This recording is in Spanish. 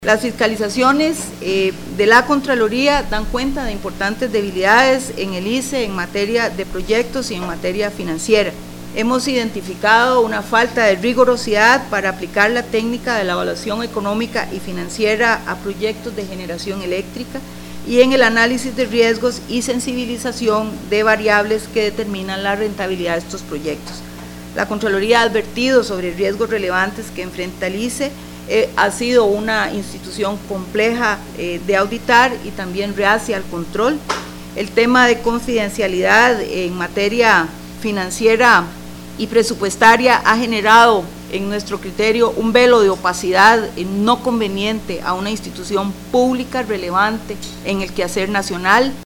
Las fiscalizaciones de la Contraloría dan cuenta de importantes debilidades en el ICE en materia de proyectos y en materia financiera. Hemos identificado una falta de rigurosidad para aplicar la técnica de la evaluación económica y financiera a proyectos de generación eléctrica y en el análisis de riesgos y sensibilización de variables que determinan la rentabilidad de estos proyectos. La Contraloría ha advertido sobre riesgos relevantes que enfrenta el ICE. Ha sido una institución compleja de auditar y también reacia al control. El tema de confidencialidad en materia financiera y presupuestaria ha generado, en nuestro criterio, un velo de opacidad no conveniente a una institución pública relevante en el quehacer nacional.